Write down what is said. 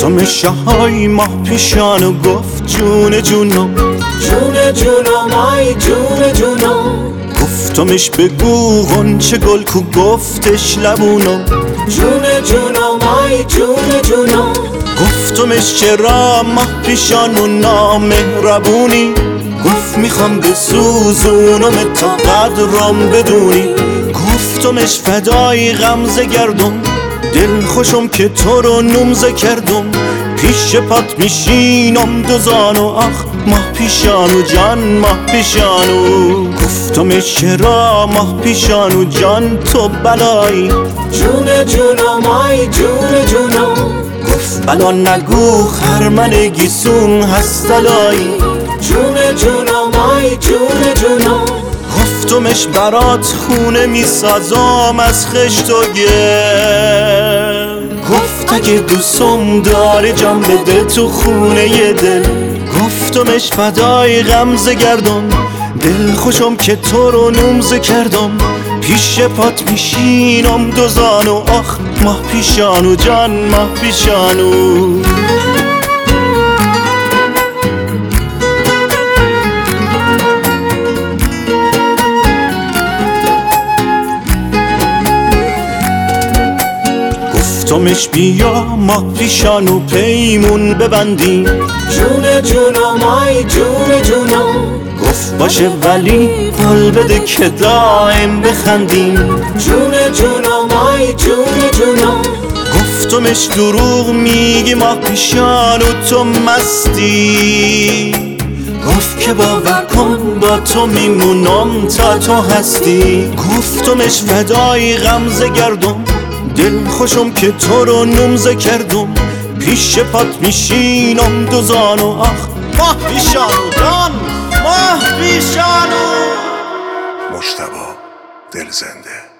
گفتمش های ماه پیشان و گفت جون جونم، جون جونم آی جون جونم. گفتمش بگو غنچه گل کو، گفتش لبونم، جون جونم آی جون جونم. گفتمش چرا ماه پیشان و نامهربونی، گفت میخوام بسوزونم تا قدرم بدونی. گفتمش فدای غمزه گردم، دل خوشم که تو رو نمزه کردم، پیش پات میشینم دوزانو، آخ ماه پیشانو جان ماه پیشانو. گفتمش چرا ماه پیشانو جان تو بلایی، جون جونم آی جون جونم. گفت بلا نگو خرمن گیسون هستلایی، جون جونم آی جون جونم. گفتمش برات خونه میسازم از خشت و گل، گفت اگه دوستم داره جان بده تو خونه ی دل. گفتمش فدای غمزه گردم، دل خوشم که تو رو نمزه کردم، پیش پات میشینم دوزانو، آخ ماه پیشانو جان ماه پیشانو. گفتمش بیا ماه پیشانو پیمون ببندیم، جون جونم آی جون جونم. گفت باشه ولی قول بده که دائم بخندیم، جون جونم آی جون جونم. گفتمش دروغ میگی ماه پیشانو تو مستی، گفت که باور کن با تو میمونم تا تو هستی. گفتمش فدای غمزه گردم، دل خوشم که تو رو نمزه کردم، پیش پات میشینم دوزانو، آخ ماه پیشانو جان ماه پیشانو. مجتبی دلزنده.